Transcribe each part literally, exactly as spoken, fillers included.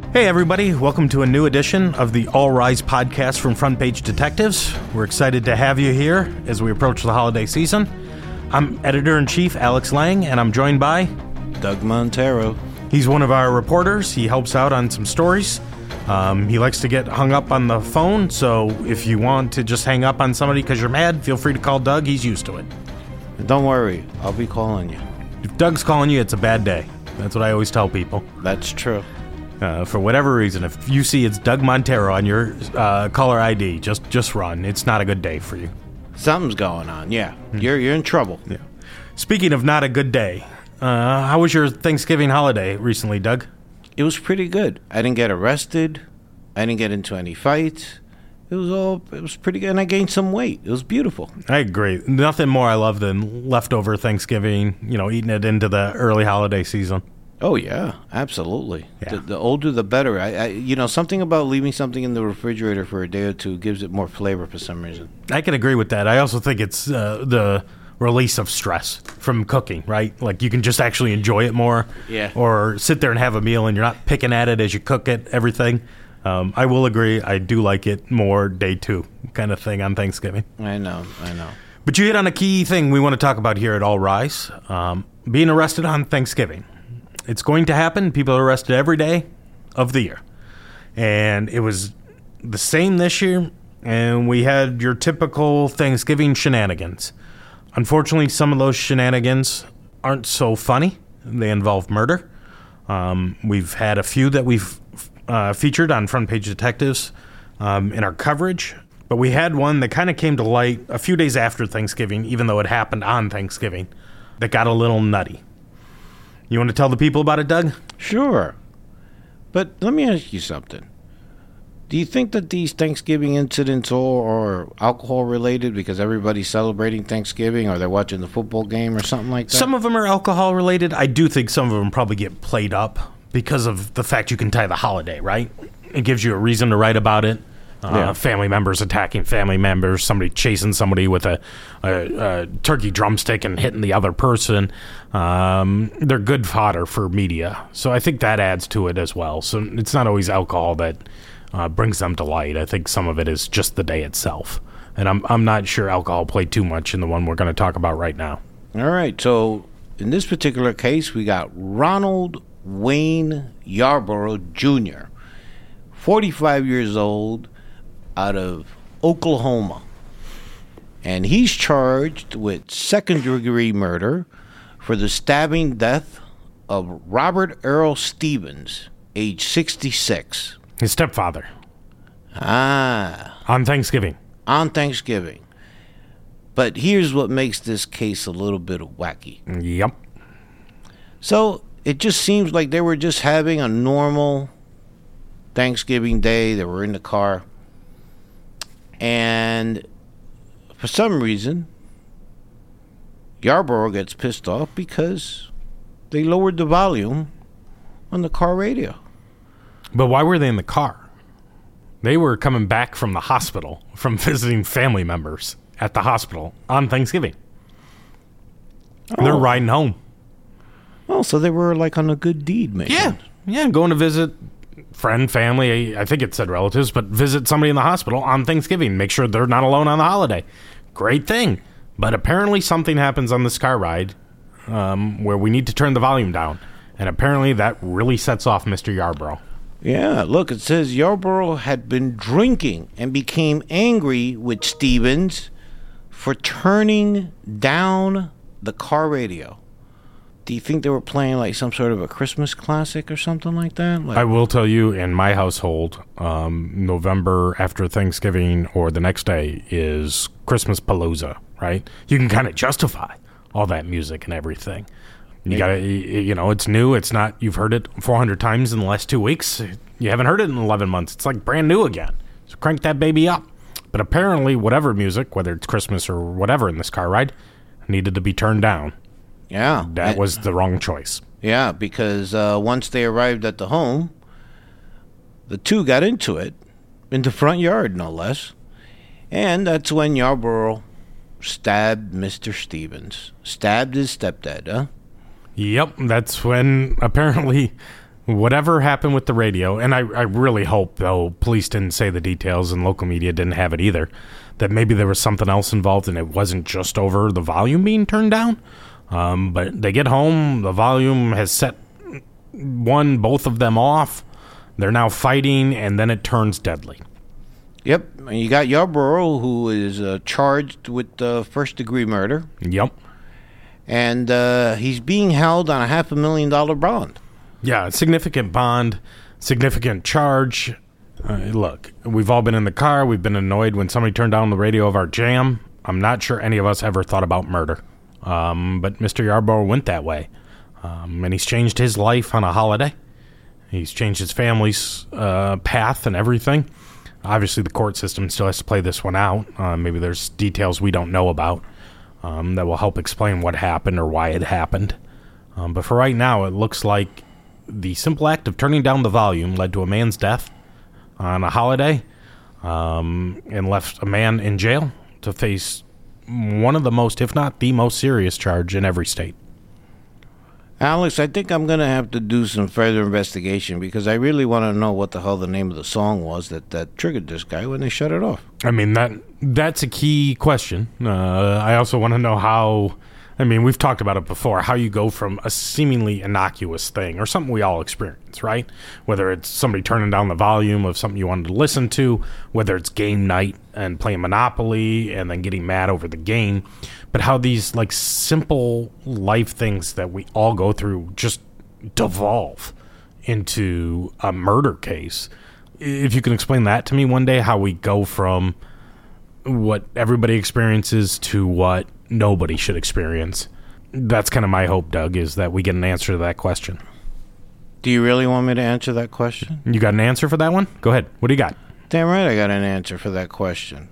Hey everybody, welcome to a new edition of the All Rise podcast from Front Page Detectives. We're excited to have you here as we approach the holiday season. I'm Editor-in-Chief Alex Lang, and I'm joined by... Doug Montero. He's one of our reporters. He helps out on some stories. Um, he likes to get hung up on the phone, so if you want to just hang up on somebody because you're mad, feel free to call Doug. He's used to it. Don't worry, I'll be calling you. If Doug's calling you, it's a bad day. That's what I always tell people. That's true. Uh, for whatever reason, if you see it's Doug Montero on your uh, caller I D, just just run. It's not a good day for you. Something's going on, yeah. Mm. You're you're in trouble. Yeah. Speaking of not a good day, uh, how was your Thanksgiving holiday recently, Doug? It was pretty good. I didn't get arrested. I didn't get into any fights. It was all, it was pretty good, and I gained some weight. It was beautiful. I agree. Nothing more I love than leftover Thanksgiving, you know, eating it into the early holiday season. Oh, yeah, absolutely. Yeah. The, the older, the better. I, I, you know, something about leaving something in the refrigerator for a day or two gives it more flavor for some reason. I can agree with that. I also think it's uh, the release of stress from cooking, right? Like you can just actually enjoy it more. Yeah. Or sit there and have a meal and you're not picking at it as you cook it, everything. Um, I will agree. I do like it more day two kind of thing on Thanksgiving. I know, I know. But you hit on a key thing we want to talk about here at All Rise, um, being arrested on Thanksgiving. It's going to happen. People are arrested every day of the year. And it was the same this year, and we had your typical Thanksgiving shenanigans. Unfortunately, some of those shenanigans aren't so funny. They involve murder. Um, we've had a few that we've uh, featured on Front Page Detectives um, in our coverage. But we had one that kind of came to light a few days after Thanksgiving, even though it happened on Thanksgiving, that got a little nutty. You want to tell the people about it, Doug? Sure. But let me ask you something. Do you think that these Thanksgiving incidents all are alcohol-related because everybody's celebrating Thanksgiving or they're watching the football game or something like that? Some of them are alcohol-related. I do think some of them probably get played up because of the fact you can tie the holiday, right? It gives you a reason to write about it. Uh, yeah. Family members attacking family members, somebody chasing somebody with a, a, a turkey drumstick and hitting the other person. Um, they're good fodder for media. So I think that adds to it as well. So it's not always alcohol that uh, brings them to light. I think some of it is just the day itself. And I'm I'm not sure alcohol played too much in the one we're going to talk about right now. All right. So in this particular case, we got Ronald Wayne Yarborough Junior, forty-five years old, out of Oklahoma, and he's charged with second-degree murder for the stabbing death of Robert Earl Stevens, age sixty-six. His stepfather. Ah. On Thanksgiving. On Thanksgiving. But here's what makes this case a little bit wacky. Yep. So it just seems like they were just having a normal Thanksgiving day. They were in the car. And for some reason, Yarborough gets pissed off because they lowered the volume on the car radio. But why were they in the car? They were coming back from the hospital, from visiting family members at the hospital on Thanksgiving. Oh. They're riding home. Oh, so they were like on a good deed, maybe. Yeah, yeah, going to visit friend, family, I think it said relatives, but visit somebody in the hospital on Thanksgiving. Make sure they're not alone on the holiday. Great thing. But apparently something happens on this car ride um, where we need to turn the volume down. And apparently that really sets off Mister Yarborough. Yeah, look, it says Yarborough had been drinking and became angry with Stevens for turning down the car radio. Do you think they were playing like some sort of a Christmas classic or something like that? Like, I will tell you, in my household, um, November after Thanksgiving or the next day is Christmas Palooza, right? You can kind of justify all that music and everything. You got to, you know, it's new. It's not, you've heard it four hundred times in the last two weeks. You haven't heard it in eleven months. It's like brand new again. So crank that baby up. But apparently, whatever music, whether it's Christmas or whatever in this car ride, needed to be turned down. Yeah. That was the wrong choice. Yeah, because uh, once they arrived at the home, the two got into it, in the front yard, no less. And that's when Yarborough stabbed Mister Stevens. Stabbed his stepdad, huh? Yep, that's when apparently whatever happened with the radio, and I, I really hope, though, police didn't say the details and local media didn't have it either, that maybe there was something else involved and it wasn't just over the volume being turned down. Um, but they get home, the volume has set one, both of them off. They're now fighting, and then it turns deadly. Yep. And you got Yarborough, who is uh, charged with uh, first-degree murder. Yep. And uh, he's being held on a half a million dollar bond. Yeah, significant bond, significant charge. Uh, look, we've all been in the car. We've been annoyed when somebody turned down the radio of our jam. I'm not sure any of us ever thought about murder. Um, but Mister Yarborough went that way. Um, and he's changed his life on a holiday. He's changed his family's uh, path and everything. Obviously, the court system still has to play this one out. Uh, maybe there's details we don't know about um, that will help explain what happened or why it happened. Um, but for right now, it looks like the simple act of turning down the volume led to a man's death on a holiday um, and left a man in jail to face one of the most, if not the most serious charge in every state. Alex, I think I'm going to have to do some further investigation because I really want to know what the hell the name of the song was that, that triggered this guy when they shut it off. I mean, that that's a key question. Uh, I also want to know how, I mean, we've talked about it before, how you go from a seemingly innocuous thing or something we all experience, right? Whether it's somebody turning down the volume of something you wanted to listen to, whether it's game night and playing Monopoly and then getting mad over the game, but how these like simple life things that we all go through just devolve into a murder case. If you can explain that to me one day, how we go from what everybody experiences to what nobody should experience. That's kind of my hope, Doug, is that we get an answer to that question. Do you really want me to answer that question? You got an answer for that one? Go ahead. What do you got? Damn right I got an answer for that question.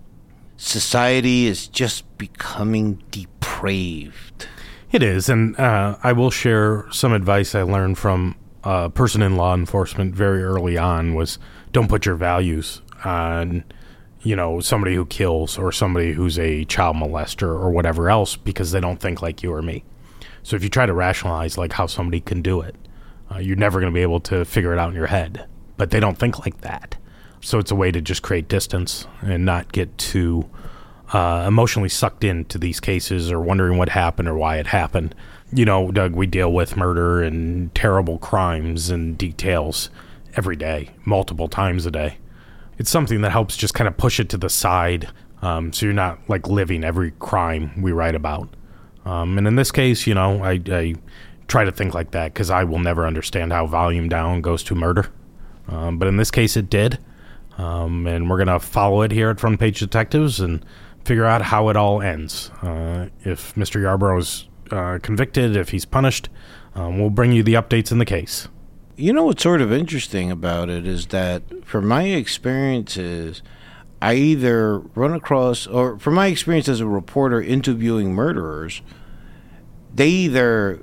Society is just becoming depraved. It is, and uh, I will share some advice I learned from a person in law enforcement very early on was don't put your values on, you know, somebody who kills or somebody who's a child molester or whatever else because they don't think like you or me. So if you try to rationalize like how somebody can do it, uh, you're never going to be able to figure it out in your head. But they don't think like that. So it's a way to just create distance and not get too uh, emotionally sucked into these cases or wondering what happened or why it happened. You know, Doug, we deal with murder and terrible crimes and details every day, multiple times a day. It's something that helps just kind of push it to the side um, so you're not like living every crime we write about. Um, and in this case, you know, I, I try to think like that because I will never understand how volume down goes to murder. Um, but in this case, it did. Um, and we're going to follow it here at Front Page Detectives and figure out how it all ends. Uh, if Mister Yarborough is uh, convicted, if he's punished, um, we'll bring you the updates in the case. You know what's sort of interesting about it is that from my experiences, I either run across, or from my experience as a reporter interviewing murderers, they either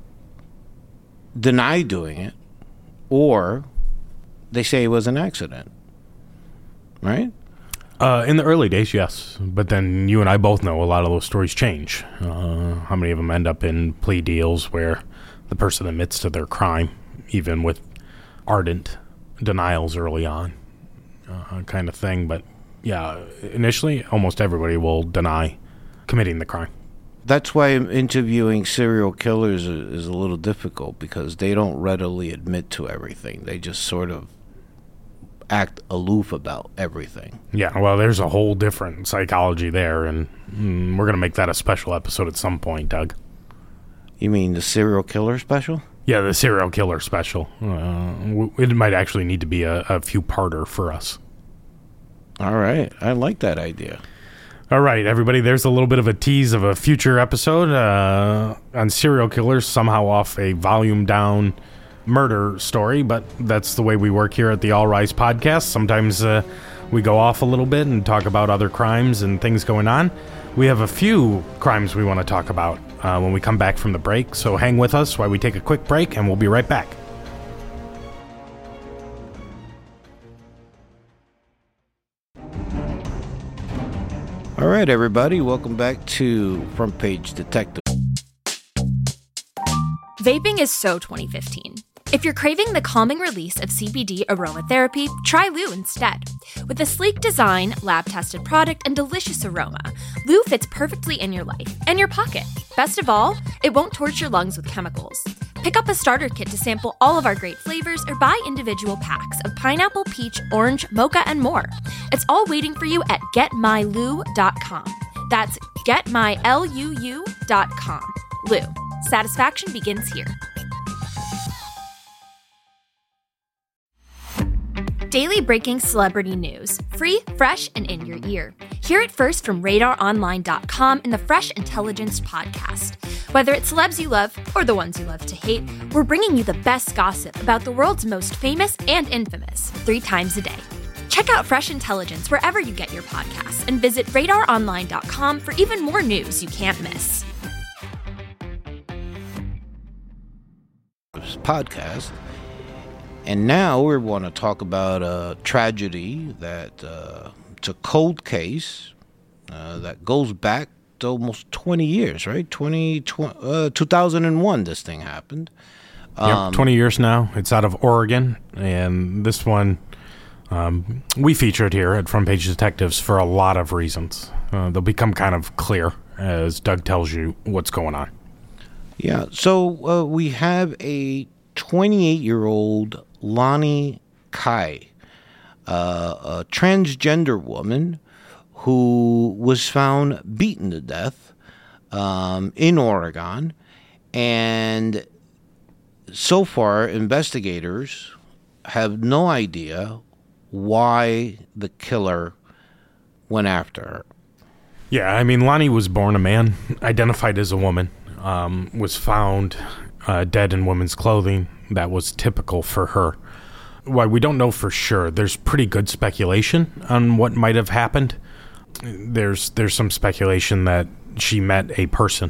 deny doing it or they say it was an accident. Right? Uh, in the early days, yes. But then you and I both know a lot of those stories change. Uh, how many of them end up in plea deals where the person admits to their crime, even with ardent denials early on, uh, kind of thing. But yeah, initially, almost everybody will deny committing the crime. That's why interviewing serial killers is a little difficult because they don't readily admit to everything. They just sort of act aloof about everything. Yeah, well, there's a whole different psychology there, and mm, we're going to make that a special episode at some point, Doug. You mean the serial killer special? Yeah, the serial killer special. Uh, it might actually need to be a, a few-parter for us. All right. I like that idea. All right, everybody, there's a little bit of a tease of a future episode uh, on serial killers, somehow off a volume-down murder story, but that's the way we work here at the All Rise podcast. Sometimes uh, we go off a little bit and talk about other crimes and things going on. We have a few crimes we want to talk about uh, when we come back from the break, so hang with us while we take a quick break, and we'll be right back. All right, everybody, welcome back to Front Page Detective. Vaping is so twenty fifteen. If you're craving the calming release of C B D aromatherapy, try Lou instead. With a sleek design, lab-tested product, and delicious aroma, Lou fits perfectly in your life and your pocket. Best of all, it won't torch your lungs with chemicals. Pick up a starter kit to sample all of our great flavors or buy individual packs of pineapple, peach, orange, mocha, and more. It's all waiting for you at get my lou dot com. That's get my lou dot com. Lou. Satisfaction begins here. Daily breaking celebrity news. Free, fresh, and in your ear. Hear it first from radar online dot com in the Fresh Intelligence podcast. Whether it's celebs you love or the ones you love to hate, we're bringing you the best gossip about the world's most famous and infamous three times a day. Check out Fresh Intelligence wherever you get your podcasts and visit radar online dot com for even more news you can't miss. Podcast. And now we want to talk about a tragedy that uh, it's a cold case uh, that goes back to almost twenty years, right? twenty, uh, two thousand one this thing happened. Um, yep, twenty years now. It's out of Oregon, and this one um, we featured here at Front Page Detectives for a lot of reasons. Uh, they'll become kind of clear as Doug tells you what's going on. Yeah, so uh, we have a twenty-eight-year-old Lonnie Kai, uh, a transgender woman who was found beaten to death um, in Oregon. And so far, investigators have no idea why the killer went after her. Yeah, I mean, Lonnie was born a man, identified as a woman, um, was found uh, dead in women's clothing. That was typical for her. Well, we don't know for sure. There's pretty good speculation on what might have happened. There's there's some speculation that she met a person,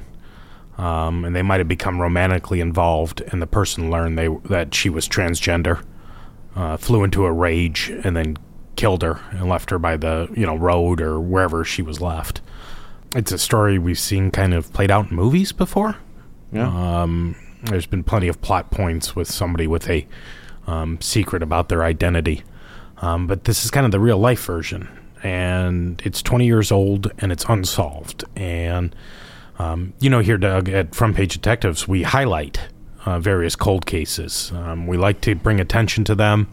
um, and they might have become romantically involved, and the person learned they that she was transgender, uh, flew into a rage, and then killed her and left her by the you know road or wherever she was left. It's a story we've seen kind of played out in movies before. Yeah. Um, there's been plenty of plot points with somebody with a um, secret about their identity. Um, but this is kind of the real life version. And it's twenty years old and it's unsolved. And, um, you know, here, Doug, at Front Page Detectives, we highlight uh, various cold cases. Um, we like to bring attention to them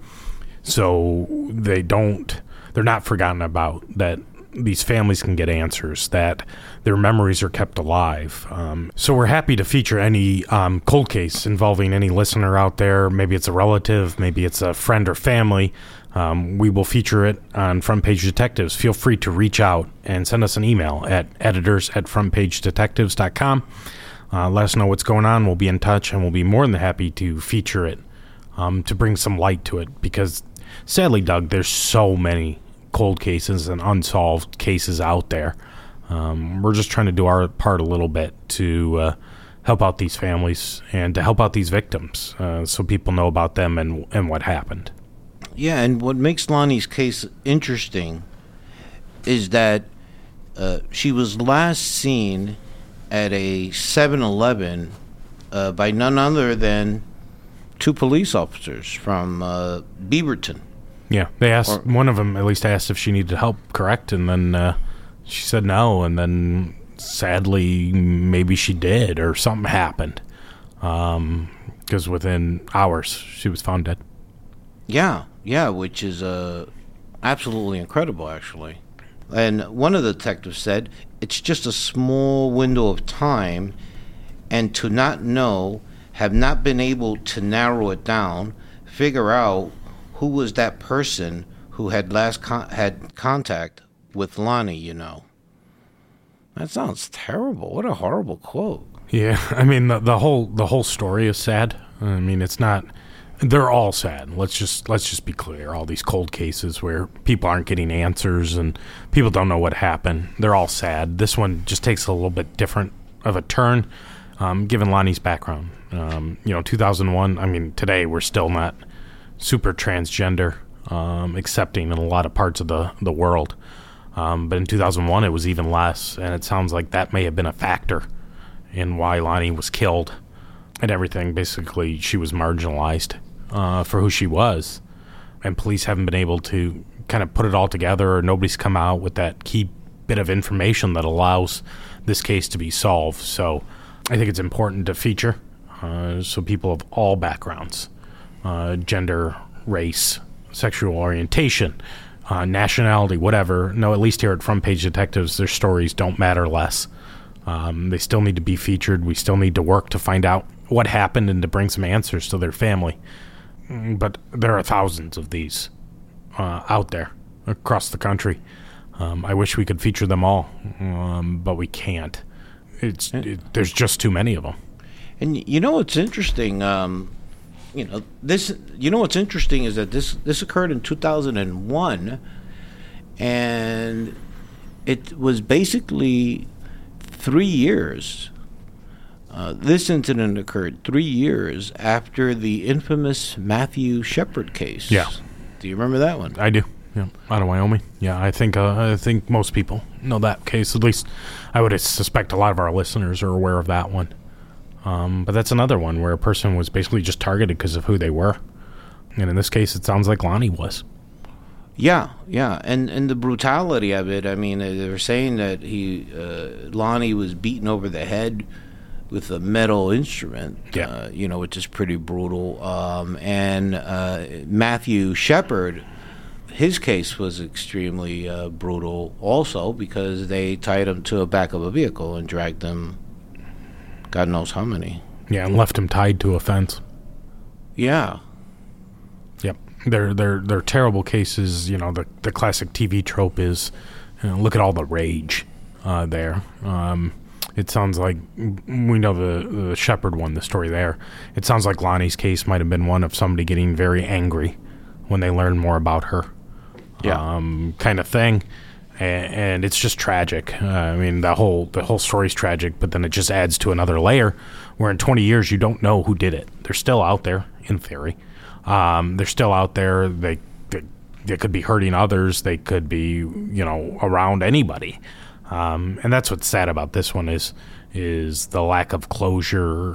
so they don't, they're not forgotten about, that these families can get answers, that their memories are kept alive. Um, so we're happy to feature any um, cold case involving any listener out there. Maybe it's a relative, maybe it's a friend or family. Um, we will feature it on Front Page Detectives. Feel free to reach out and send us an email at editors at front page detectives dot com. Uh, let us know what's going on. We'll be in touch, and we'll be more than happy to feature it, um, to bring some light to it. Because sadly, Doug, there's so many cold cases and unsolved cases out there. Um, we're just trying to do our part a little bit to uh, help out these families and to help out these victims, uh, so people know about them and and what happened. Yeah, and what makes Lonnie's case interesting is that uh, she was last seen at a seven eleven uh, by none other than two police officers from uh, Beaverton. Yeah, they asked, Or, one of them at least asked if she needed help, correct? And then uh, she said no, and then sadly maybe she did, or something happened. Um, because within hours she was found dead. Yeah, yeah, which is uh, absolutely incredible, actually. And one of the detectives said, it's just a small window of time, and to not know, have not been able to narrow it down, figure out who was that person who had last con- had contact with Lonnie, you know. That sounds terrible. What a horrible quote. Yeah, I mean, the, the whole the whole story is sad. I mean, it's not... They're all sad. Let's just let's just be clear. All these cold cases where people aren't getting answers and people don't know what happened, they're all sad. This one just takes a little bit different of a turn, um, given Lonnie's background. Um, you know, two thousand one, I mean, today we're still not super transgender, um, accepting in a lot of parts of the, the world. Um, but in two thousand one, it was even less, and it sounds like that may have been a factor in why Lonnie was killed. and everything. Basically, she was marginalized uh, for who she was, and police haven't been able to kind of put it all together, or nobody's come out with that key bit of information that allows this case to be solved. So I think it's important to feature uh, so people of all backgrounds, uh, gender, race, sexual orientation, uh, nationality, whatever, know at least here at Front Page Detectives, their stories don't matter less. Um, they still need to be featured. We still need to work to find out what happened and to bring some answers to their family. But there are thousands of these uh, out there across the country. Um, I wish we could feature them all, um, but we can't. It's it, there's just too many of them. And you know what's interesting? Um, you know this. You know what's interesting is that this this occurred in two thousand one, and it was basically three years. Uh, this incident occurred three years after the infamous Matthew Shepard case. Yeah. Do you remember that one? I do. Yeah, out of Wyoming. Yeah, I think uh, I think most people know that case. At least I would suspect a lot of our listeners are aware of that one. Um, but that's another one where a person was basically just targeted because of who they were. And in this case, it sounds like Lonnie was. Yeah, yeah, and and the brutality of it. I mean, they were saying that he uh, Lonnie was beaten over the head with a metal instrument. Yeah, uh, you know, which is pretty brutal. Um, and uh, Matthew Shepard, his case was extremely uh, brutal also because they tied him to the back of a vehicle and dragged him God knows how many. Yeah, and left him tied to a fence. Yeah. Yep. They're they're they're terrible cases. You know, the the classic T V trope is, you know, look at all the rage uh, there. Um, it sounds like we know the the Shepard one, the story there. It sounds like Lonnie's case might have been one of somebody getting very angry when they learned more about her. Yeah. Um, kind of thing. And, and it's just tragic. Uh, I mean, the whole the whole story's tragic, but then it just adds to another layer where in twenty years you don't know who did it. They're still out there, in theory. Um, they're still out there. They, they they could be hurting others. They could be, you know, around anybody. Um, and that's what's sad about this one is is the lack of closure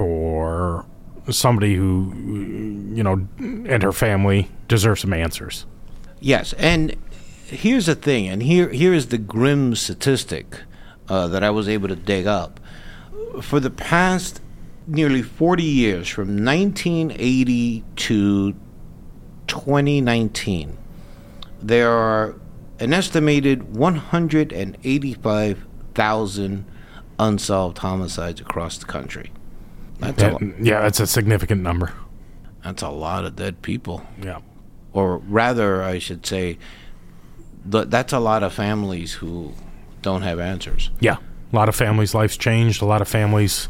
for somebody who, you know, and her family deserve some answers. Yes, and here's the thing, and here here is the grim statistic uh, that I was able to dig up. For the past nearly forty years, from nineteen eighty to twenty nineteen, there are an estimated one hundred eighty-five thousand unsolved homicides across the country. That's Yeah, a, yeah, that's a significant number. that's a lot of dead people. Yeah. Or rather, I should say, th- that's a lot of families who don't have answers. Yeah. A lot of families' lives changed. A lot of families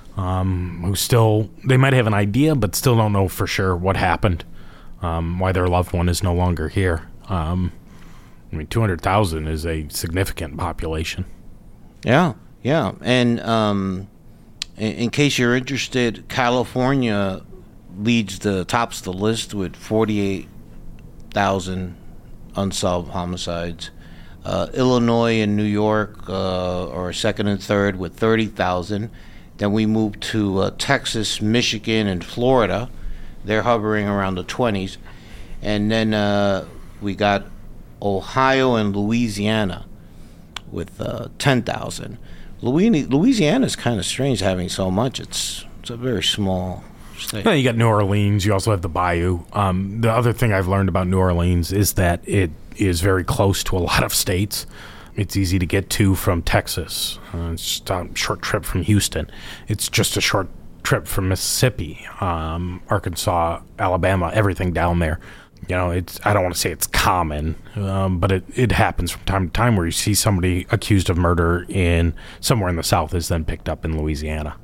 um, who still, they might have an idea, but still don't know for sure what happened, um, why their loved one is no longer here. Um, I mean, two hundred thousand is a significant population. Yeah, yeah. And um, in, in case you're interested, California leads the tops the list with forty-eight thousand unsolved homicides. Uh, Illinois and New York uh, are second and third with thirty thousand. Then we move to uh, Texas, Michigan, and Florida. They're hovering around the twenties. And then uh, we got Ohio and Louisiana with uh, ten thousand. Louisiana is kind of strange having so much. It's it's a very small state. Yeah, you got New Orleans. You also have the Bayou. Um, the other thing I've learned about New Orleans is that it is very close to a lot of states. It's easy to get to from Texas. Uh, it's just a short trip from Houston. It's just a short trip from Mississippi, um, Arkansas, Alabama, everything down there. You know, it's I don't want to say it's common, um, but it, it happens from time to time where you see somebody accused of murder in somewhere in the South is then picked up in Louisiana.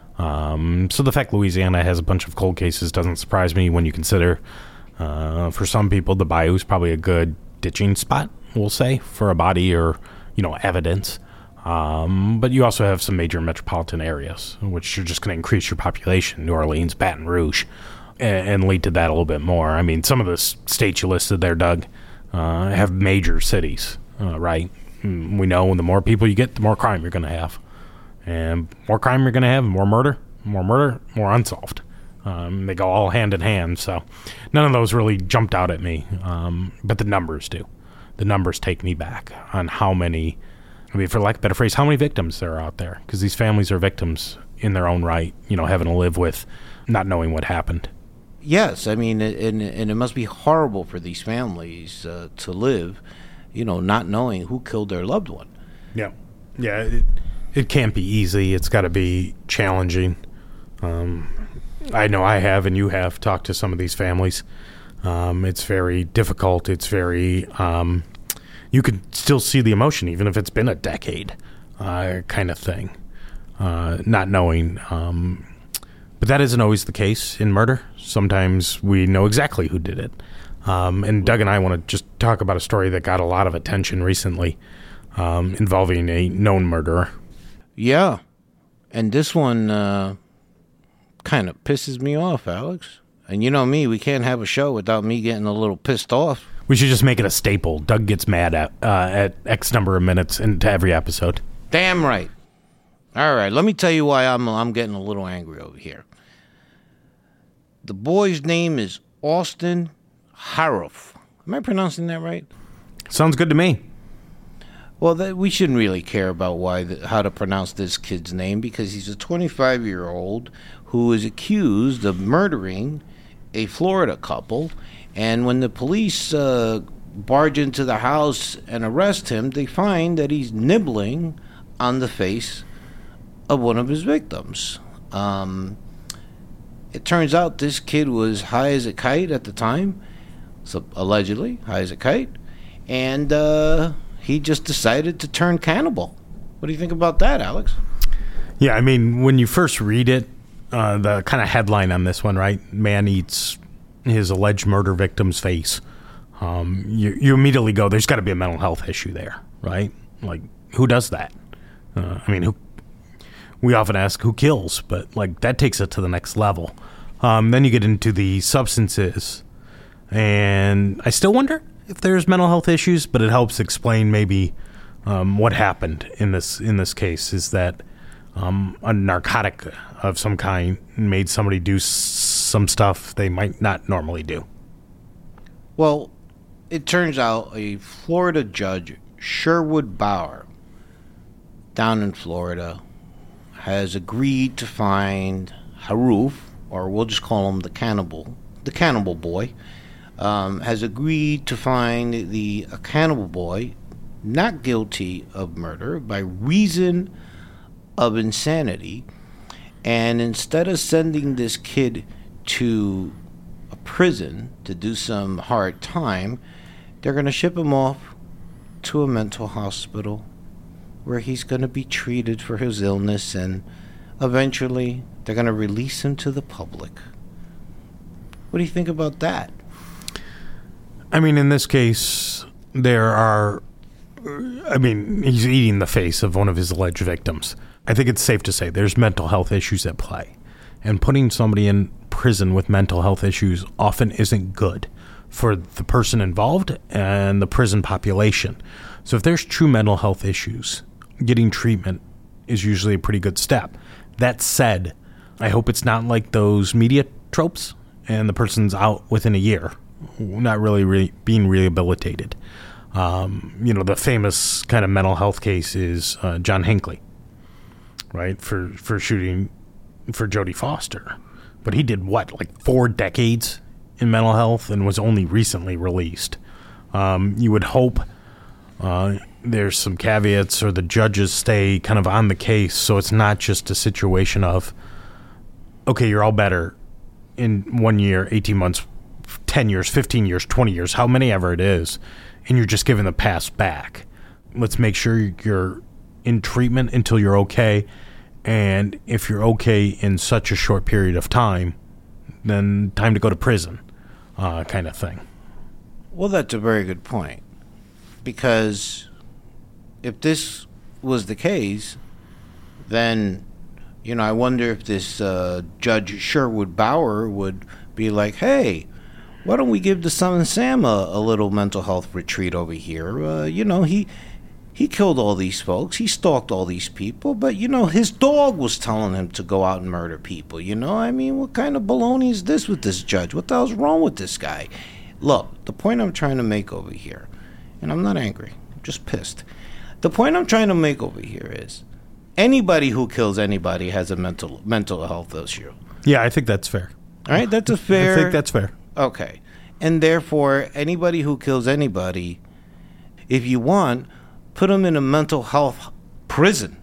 Um, so the fact Louisiana has a bunch of cold cases doesn't surprise me when you consider, uh, for some people, the Bayou is probably a good ditching spot, we'll say, for a body or, you know, evidence. Um, but you also have some major metropolitan areas, which are just going to increase your population, New Orleans, Baton Rouge, and, and lead to that a little bit more. I mean, some of the states you listed there, Doug, uh, have major cities, uh, right? We know the more people you get, the more crime you're going to have. And more crime you're going to have, more murder, more murder, more unsolved. Um, they go all hand in hand. So none of those really jumped out at me. Um, but the numbers do. The numbers take me back on how many, I mean, for lack of a better phrase, how many victims there are out there. Because these families are victims in their own right, you know, having to live with not knowing what happened. Yes, I mean, and, and it must be horrible for these families uh, to live, you know, not knowing who killed their loved one. Yeah. Yeah, it, it can't be easy. It's got to be challenging. Um, I know I have, and you have, talked to some of these families. Um, it's very difficult. It's very, um, you can still see the emotion, even if it's been a decade, uh, kind of thing. Uh, not knowing. Um, but that isn't always the case in murder. Sometimes we know exactly who did it. Um, and Doug and I want to just talk about a story that got a lot of attention recently, um, involving a known murderer. Yeah. And this one uh, kind of pisses me off, Alex. And you know me, we can't have a show without me getting a little pissed off. We should just make it a staple. Doug gets mad at uh, at X number of minutes into every episode. Damn right. All right, let me tell you why I'm I'm getting a little angry over here. The boy's name is Austin Harrouff. Am I pronouncing that right? Sounds good to me. Well, that, we shouldn't really care about why the, how to pronounce this kid's name, because he's a twenty-five-year-old who is accused of murdering a Florida couple. And when the police uh, barge into the house and arrest him, they find that he's nibbling on the face of one of his victims. Um, it turns out this kid was high as a kite at the time, so allegedly high as a kite, and uh, he just decided to turn cannibal. What do you think about that, Alex? Yeah, I mean, when you first read it, uh, the kind of headline on this one, right? Man eats his alleged murder victim's face. Um, you, you immediately go, there's got to be a mental health issue there, right? Like, who does that? Uh, I mean, who? We often ask who kills, but like that takes it to the next level. Um, then you get into the substances, and I still wonder if there's mental health issues, but it helps explain maybe um, what happened in this in this case is that um, a narcotic of some kind made somebody do s- some stuff they might not normally do. Well, it turns out a Florida judge, Sherwood Bauer, down in Florida, has agreed to find Harrouff, or we'll just call him the cannibal, the cannibal boy, um, has agreed to find the uh, cannibal boy not guilty of murder by reason of insanity. And instead of sending this kid to a prison to do some hard time, they're going to ship him off to a mental hospital where he's going to be treated for his illness, and eventually they're going to release him to the public. What do you think about that? I mean, in this case, there are, I mean, he's eating the face of one of his alleged victims. I think it's safe to say there's mental health issues at play. And putting somebody in prison with mental health issues often isn't good for the person involved and the prison population. So if there's true mental health issues, getting treatment is usually a pretty good step. That said, I hope it's not like those media tropes and the person's out within a year, not really re- being rehabilitated. Um, you know, the famous kind of mental health case is uh, John Hinckley, right, for, for shooting for Jodie Foster. But he did what, like four decades in mental health and was only recently released. Um, you would hope uh, there's some caveats, or the judges stay kind of on the case, so it's not just a situation of, okay, you're all better in one year, eighteen months, ten years, fifteen years, twenty years, how many ever it is, and you're just giving the past back. Let's make sure you're in treatment until you're okay, and if you're okay in such a short period of time, then time to go to prison, uh, kind of thing. Well, that's a very good point, because if this was the case, then, you know, I wonder if this uh, Judge Sherwood Bauer would be like, hey, why don't we give the son and Sam a, a little mental health retreat over here? Uh, you know, he He killed all these folks. He stalked all these people. But, you know, his dog was telling him to go out and murder people. You know, I mean, what kind of baloney is this with this judge? What the hell's wrong with this guy? Look, the point I'm trying to make over here, and I'm not angry, I'm just pissed. The point I'm trying to make over here is anybody who kills anybody has a mental mental health issue. Yeah, I think that's fair. All right, that's a fair... I think that's fair. Okay. And therefore, anybody who kills anybody, if you want... put them in a mental health prison.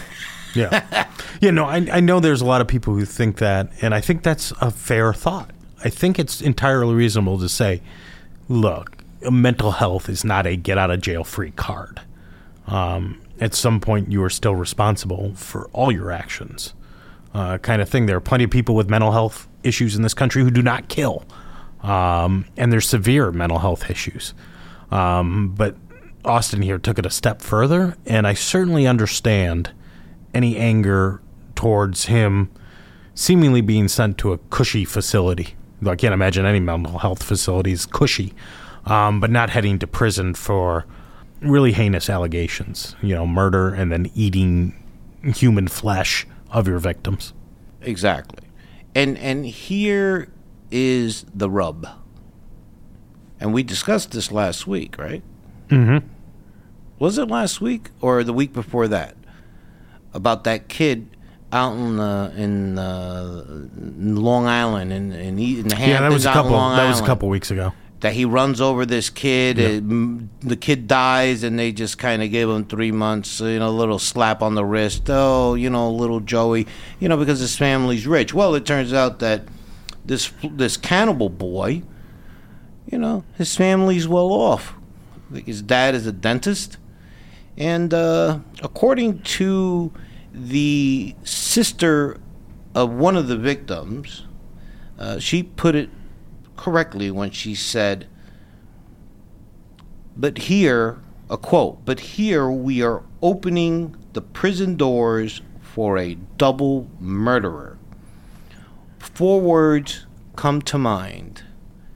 Yeah. Yeah, no, I, I know there's a lot of people who think that, and I think that's a fair thought. I think it's entirely reasonable to say, look, mental health is not a get-out-of-jail-free card. Um, at some point, you are still responsible for all your actions. Uh, kind of thing. There are plenty of people with mental health issues in this country who do not kill. Um, and there's severe mental health issues. Um, but Austin here took it a step further, and I certainly understand any anger towards him seemingly being sent to a cushy facility. I can't imagine any mental health facility is cushy, um, but not heading to prison for really heinous allegations, you know, murder and then eating human flesh of your victims. Exactly. And and here is the rub. And we discussed this last week, right? Mm-hmm. Was it last week or the week before that? About that kid out in uh, in, uh, in Long Island in in, in the Hamptons. Yeah, that was a out couple. in Long That was a Island, couple weeks ago. That he runs over this kid. Yeah. It, m- the kid dies, and they just kind of give him three months. You know, a little slap on the wrist. Oh, you know, little Joey. You know, because his family's rich. Well, it turns out that this this cannibal boy, you know, his family's well off. Like his dad is a dentist. And uh, according to the sister of one of the victims, uh, she put it correctly when she said, but here, a quote, but here we are opening the prison doors for a double murderer. Four words come to mind.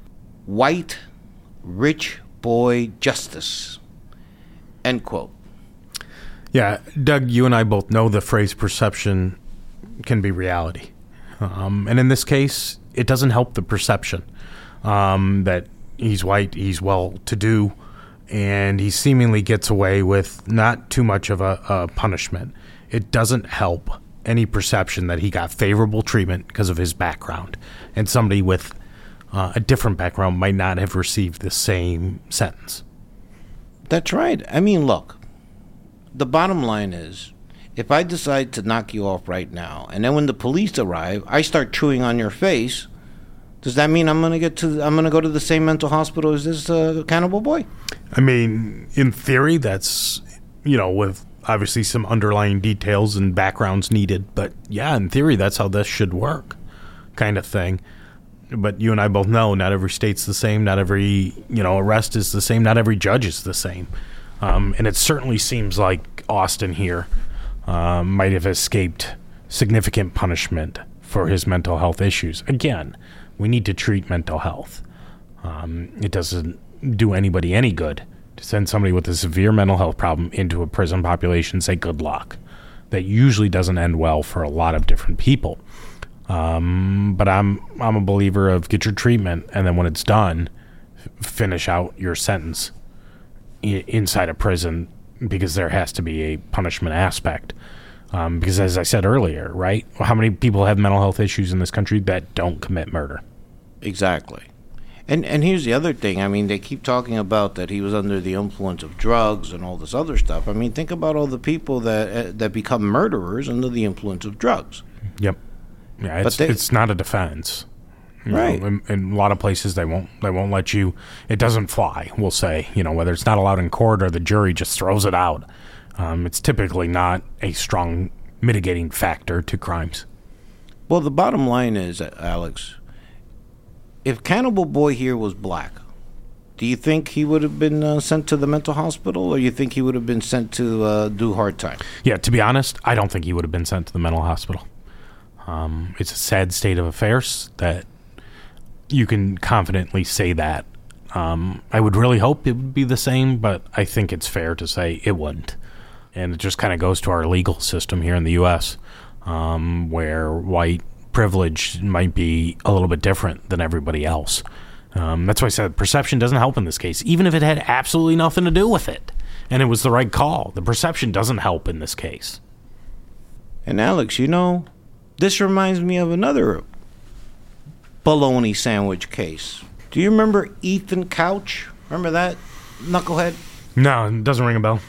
White, rich boy justice. End quote. Yeah, Doug, you and I both know the phrase perception can be reality. Um, and in this case, it doesn't help the perception um, that he's white, he's well-to-do, and he seemingly gets away with not too much of a, a punishment. It doesn't help any perception that he got favorable treatment because of his background, and somebody with uh, a different background might not have received the same sentence. That's right. I mean, look. The bottom line is, if I decide to knock you off right now, and then when the police arrive, I start chewing on your face, does that mean I'm gonna get to? I'm gonna go to the same mental hospital as this uh, cannibal boy? I mean, in theory, that's, you know, with obviously some underlying details and backgrounds needed. But yeah, in theory, that's how this should work, kind of thing. But you and I both know not every state's the same. Not every, you know, arrest is the same. Not every judge is the same. Um, and it certainly seems like Austin here uh, might have escaped significant punishment for his mental health issues. Again, we need to treat mental health. Um, it doesn't do anybody any good to send somebody with a severe mental health problem into a prison population and say good luck. That usually doesn't end well for a lot of different people. Um, but I'm I'm a believer of get your treatment, and then when it's done, f- finish out your sentence inside a prison, because there has to be a punishment aspect. Um, because as I said earlier, right, how many people have mental health issues in this country that don't commit murder? Exactly. And and here's the other thing. I mean, they keep talking about that he was under the influence of drugs and all this other stuff. I mean, think about all the people that uh, that become murderers under the influence of drugs. Yep. Yeah, it's they, it's not a defense. You right. know, in, in a lot of places, they won't they won't let you. It doesn't fly. We'll say, you know, whether it's not allowed in court or the jury just throws it out. Um, it's typically not a strong mitigating factor to crimes. Well, the bottom line is, Alex, if Cannibal Boy here was black, do you think he would have been uh, sent to the mental hospital, or you think he would have been sent to uh, do hard time? Yeah, to be honest, I don't think he would have been sent to the mental hospital. Um, it's a sad state of affairs that you can confidently say that Um, I would really hope it would be the same, but I think it's fair to say it wouldn't. And it just kind of goes to our legal system here in the U S, um, where white privilege might be a little bit different than everybody else. Um, that's why I said perception doesn't help in this case, even if it had absolutely nothing to do with it. And it was the right call. The perception doesn't help in this case. And Alex, you know, this reminds me of another bologna sandwich case. Do you remember Ethan Couch? Remember that knucklehead? No, it doesn't ring a bell.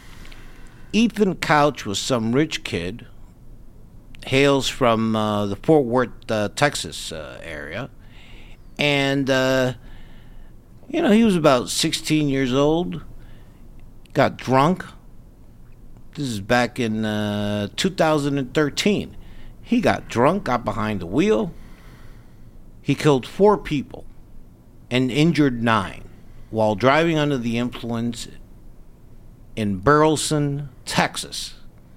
Ethan Couch was some rich kid, hails from uh, the Fort Worth, uh, Texas uh, area. And, uh, you know, he was about sixteen years old, got drunk. This is back in uh, two thousand thirteen. He got drunk, got behind the wheel. He killed four people and injured nine while driving under the influence in Burleson, Texas.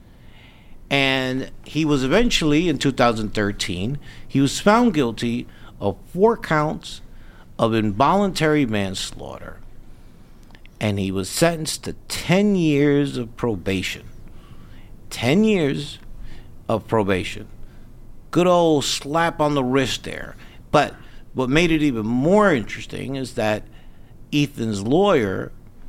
And he was eventually, in two thousand thirteen, he was found guilty of four counts of involuntary manslaughter. And he was sentenced to ten years of probation. ten years of probation. Good old slap on the wrist there. But what made it even more interesting is that Ethan's lawyer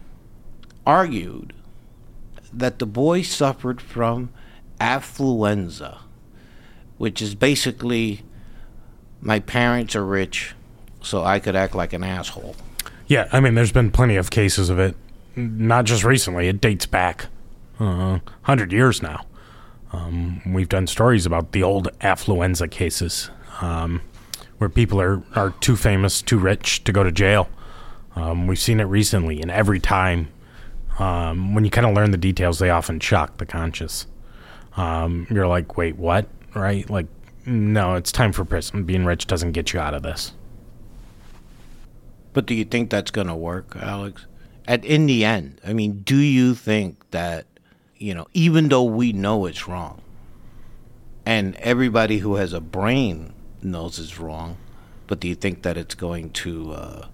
argued that the boy suffered from affluenza, which is basically, my parents are rich, so I could act like an asshole. Yeah, I mean, there's been plenty of cases of it. Not just recently. It dates back uh, one hundred years now. Um, we've done stories about the old affluenza cases, um, where people are, are too famous, too rich to go to jail. Um, we've seen it recently, and every time, um, when you kind of learn the details, they often shock the conscious. Um, you're like, wait, what? Right? Like, no, it's time for prison. Being rich doesn't get you out of this. But do you think that's going to work, Alex? At in the end, I mean, do you think that, you know, even though we know it's wrong, and everybody who has a brain knows it's wrong, but do you think that it's going to, uh,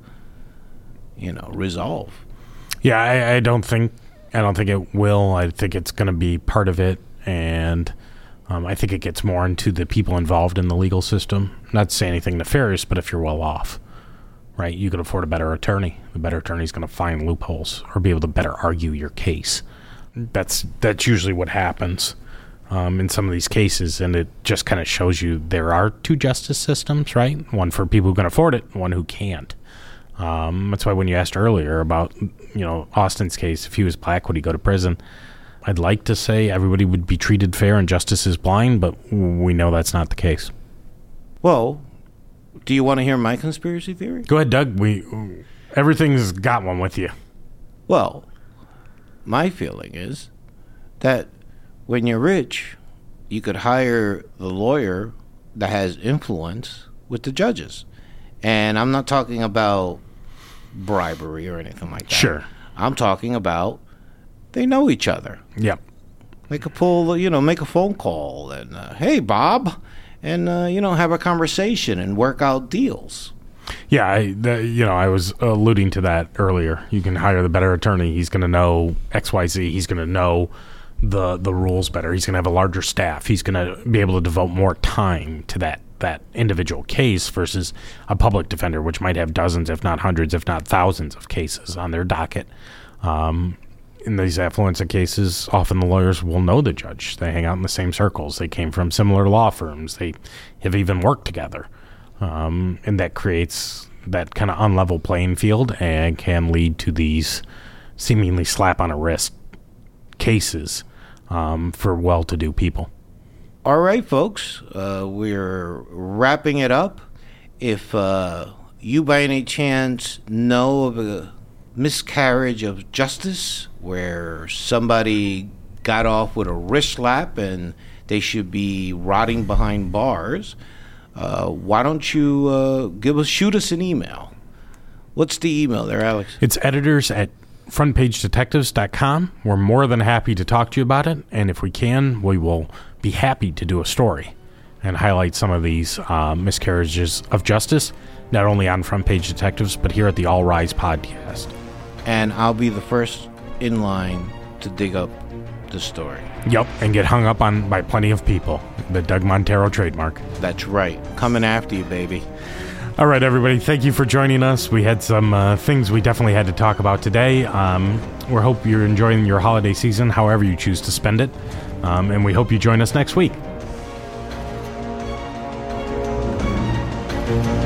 you know, resolve? Yeah, I, I don't think I don't think it will. I think it's going to be part of it, and um, I think it gets more into the people involved in the legal system. Not to say anything nefarious, but if you're well off, right, you can afford a better attorney. The better attorney is going to find loopholes or be able to better argue your case. That's that's usually what happens um, in some of these cases, and it just kind of shows you there are two justice systems, right? One for people who can afford it, one who can't. Um, that's why when you asked earlier about, you know, Austin's case, if he was black, would he go to prison? I'd like to say everybody would be treated fair and justice is blind, but we know that's not the case. Well, do you want to hear my conspiracy theory? Go ahead, Doug. We everything's got one with you. Well, my feeling is that when you're rich, you could hire the lawyer that has influence with the judges. And I'm not talking about bribery or anything like that. Sure. I'm talking about they know each other. Yep. They could pull, you know, make a phone call and, uh, hey, Bob, and, uh, you know, have a conversation and work out deals. Yeah, I, the, you know, I was alluding to that earlier. You can hire the better attorney. He's going to know X Y Z. He's going to know the the rules better. He's going to have a larger staff. He's going to be able to devote more time to that that individual case versus a public defender, which might have dozens, if not hundreds, if not thousands of cases on their docket. Um, in these affluenza cases, often the lawyers will know the judge. They hang out in the same circles. They came from similar law firms. They have even worked together. Um, and that creates that kind of unlevel playing field and can lead to these seemingly slap on a wrist cases um, for well-to-do people. All right, folks, uh, we're wrapping it up. If uh, you by any chance know of a miscarriage of justice where somebody got off with a wrist slap and they should be rotting behind bars, uh, why don't you uh, give us shoot us an email? What's the email there, Alex? It's editors at front page detectives dot com. We're more than happy to talk to you about it, and if we can, we will be happy to do a story. and highlight some of these uh, miscarriages of justice, not only on Front Page Detectives, but here at the All Rise podcast. And I'll be the first in line to dig up the story. Yep, and get hung up on by plenty of people. The Doug Montero trademark. That's right. Coming after you, baby. All right, everybody, thank you for joining us. We had some uh, things we definitely had to talk about today. Um, we hope you're enjoying your holiday season, however you choose to spend it. Um, and we hope you join us next week.